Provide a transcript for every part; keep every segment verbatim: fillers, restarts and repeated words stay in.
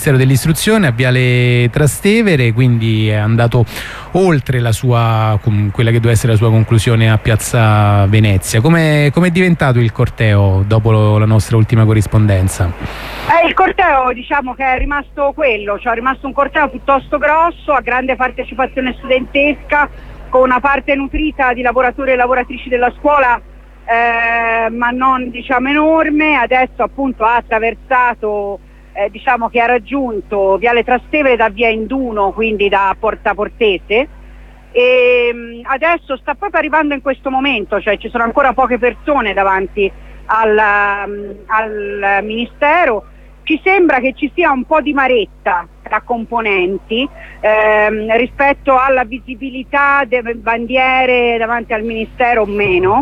Ministero dell'Istruzione a Viale Trastevere, quindi è andato oltre la sua, quella che doveva essere la sua conclusione a Piazza Venezia. Come è diventato il corteo dopo la nostra ultima corrispondenza? Eh, il corteo, diciamo che è rimasto quello, cioè è rimasto un corteo piuttosto grosso, a grande partecipazione studentesca, con una parte nutrita di lavoratori e lavoratrici della scuola, eh, ma non diciamo enorme. Adesso appunto ha attraversato, eh, diciamo che ha raggiunto Viale Trastevere da via Induno, quindi da Porta Portese, e mh, adesso sta proprio arrivando in questo momento, cioè ci sono ancora poche persone davanti al, um, al Ministero. Ci sembra che ci sia un po' di maretta tra componenti ehm, rispetto alla visibilità delle bandiere davanti al Ministero o meno,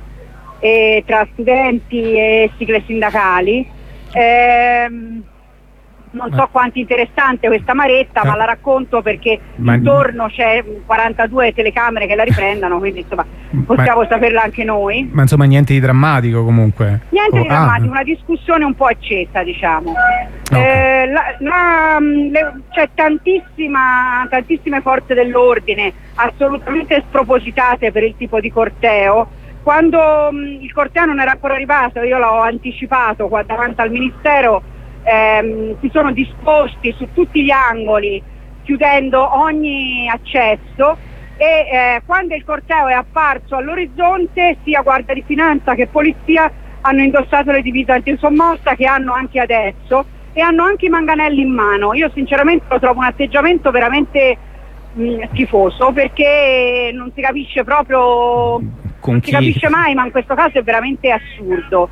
e tra studenti e sigle sindacali. Ehm, non so quanto interessante questa maretta, ma la racconto perché ma... intorno c'è quarantadue telecamere che la riprendano, quindi insomma possiamo ma... saperla anche noi. Ma insomma niente di drammatico comunque? Niente oh, di drammatico, ah. una discussione un po' accesa, diciamo. Okay. Eh, la, la, le, c'è tantissima, tantissime forze dell'ordine assolutamente spropositate per il tipo di corteo. Quando mh, il corteo non era ancora arrivato, io l'ho anticipato qua davanti al Ministero, ehm, si sono disposti su tutti gli angoli, chiudendo ogni accesso, e eh, quando il corteo è apparso all'orizzonte, sia Guardia di Finanza che Polizia hanno indossato le divise antisommossa, che hanno anche adesso, e hanno anche i manganelli in mano. Io sinceramente lo trovo un atteggiamento veramente mh, schifoso, perché non si capisce proprio, Con non chi? si capisce mai, ma in questo caso è veramente assurdo.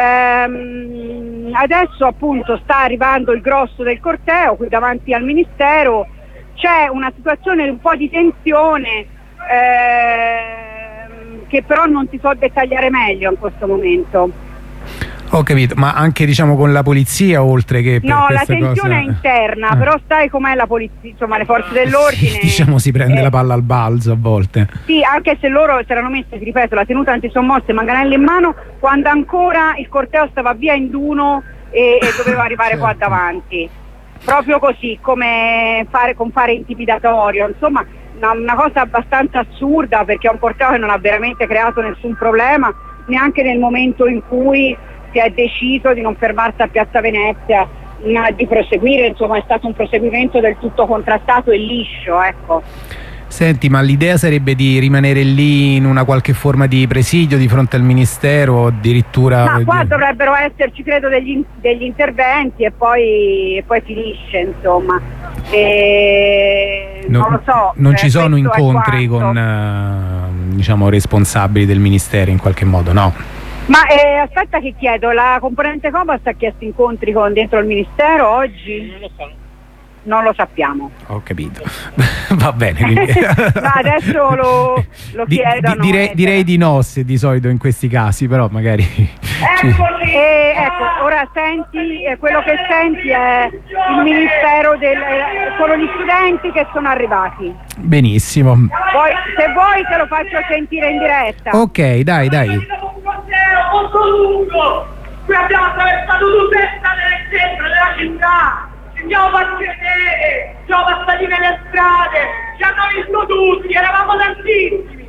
Ehm, adesso appunto sta arrivando il grosso del corteo qui davanti al Ministero, c'è una situazione un po' di tensione ehm, che però non si so dettagliare meglio in questo momento. Ho capito, ma anche diciamo con la polizia, oltre che per no, la tensione cosa... è interna, eh. però sai com'è la polizia, insomma le forze dell'ordine, sì, diciamo si prende eh, la palla al balzo a volte. Sì, anche se loro si erano messi, ripeto, la tenuta antisommossa e manganelli in mano quando ancora il corteo stava via Induno e, e doveva arrivare certo. qua davanti, proprio così, come fare con fare intimidatorio, insomma una, una cosa abbastanza assurda, perché è un corteo che non ha veramente creato nessun problema, neanche nel momento in cui si è deciso di non fermarsi a Piazza Venezia, di proseguire, insomma è stato un proseguimento del tutto contrastato e liscio, ecco. Senti, ma l'idea sarebbe di rimanere lì in una qualche forma di presidio di fronte al Ministero, o addirittura... Ma qua dovrebbero esserci, credo, degli, degli interventi e poi, e poi finisce, insomma. E... No, non lo so. Non eh, ci sono incontri con uh, diciamo responsabili del Ministero in qualche modo, no? Ma eh, aspetta che chiedo, la componente Cobas ha chiesto incontri con dentro il Ministero oggi? Non lo so. Non lo sappiamo. Ho capito. Va bene. Quindi... Ma adesso lo, lo di, chiedono. Di, direi, direi di no, se di solito in questi casi, però magari... Eccoci! E, ecco, ora senti, eh, quello che senti è il Ministero del... Eh, sono gli studenti che sono arrivati. Benissimo. Poi, se vuoi te lo faccio sentire in diretta. Ok, dai, dai. Molto lungo, qui abbiamo attraversato tutte le strade del centro della città, ci siamo fatti vedere, siamo passati nelle strade, ci hanno visto tutti, eravamo tantissimi.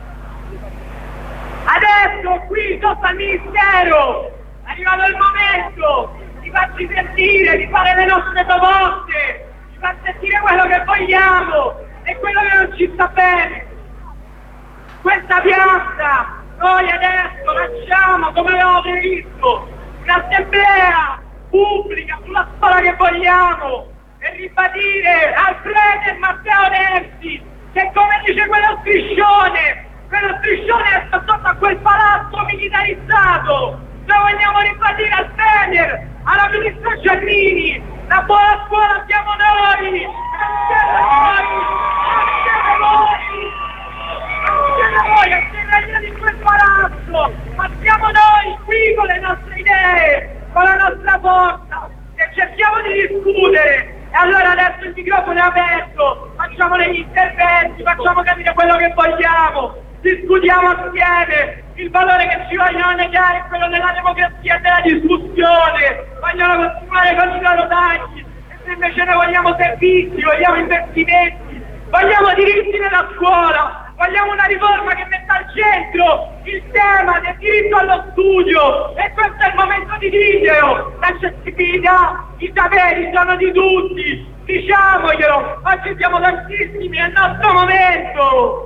Adesso qui sotto al Ministero è arrivato il momento di farci sentire, di fare le nostre proposte, di far sentire quello che vogliamo e quello che non ci sta bene. Questa piazza noi adesso facciamo, come avevamo previsto, un'assemblea pubblica sulla scuola che vogliamo, e ribadire al premier Matteo Renzi che, come dice quello striscione, quello striscione è sotto a quel palazzo militarizzato. Noi vogliamo ribadire al premier, alla ministra Giannini, la buona scuola siamo noi, siamo noi, siamo noi. Siamo noi a terra di quel palazzo, ma siamo noi qui con le nostre idee, con la nostra forza, e cerchiamo di discutere. E allora adesso il microfono è aperto, facciamo degli interventi, facciamo capire quello che vogliamo, discutiamo assieme. Il valore che ci vogliono negare è quello della democrazia e della discussione. Vogliono continuare con i loro tagli e invece noi vogliamo servizi, vogliamo investimenti, vogliamo diritti nella scuola, vogliamo una riforma che metta al centro il tema del diritto allo studio, e questo è il momento di dirglielo. L'accessibilità, i saperi sono di tutti, diciamoglielo, oggi siamo tantissimi, è il nostro momento.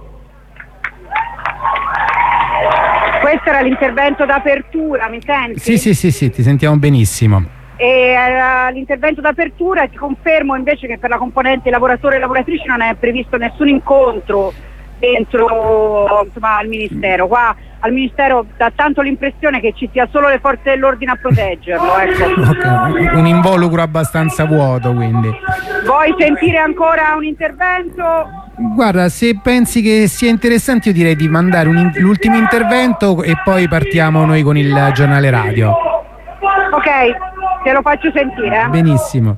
Questo era l'intervento d'apertura, mi senti? Sì, sì, sì, sì, ti sentiamo benissimo. E uh, l'intervento d'apertura ti confermo invece che per la componente lavoratore e lavoratrici non è previsto nessun incontro dentro, insomma, al Ministero. Qua al Ministero dà tanto l'impressione che ci sia solo le forze dell'ordine a proteggerlo, ecco. Okay. Un involucro abbastanza vuoto, quindi. Vuoi sentire ancora un intervento? Guarda, se pensi che sia interessante, io direi di mandare in l'ultimo intervento e poi partiamo noi con il giornale radio. Ok, te lo faccio sentire. Eh? Benissimo.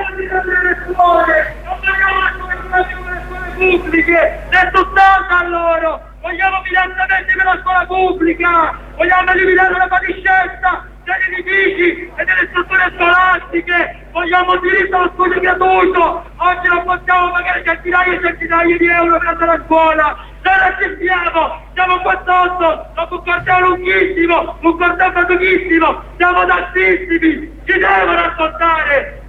Pubbliche, detto standa a loro, vogliamo finanziamenti per la scuola pubblica, vogliamo eliminare la fatiscenza degli edifici e delle strutture scolastiche, vogliamo il diritto allo studio gratuito, oggi non possiamo pagare centinaia e centinaia di euro per andare a scuola, noi resistiamo, siamo qua sotto, dopo un corteo lunghissimo, un corteo lunghissimo, siamo tantissimi, ci devono ascoltare.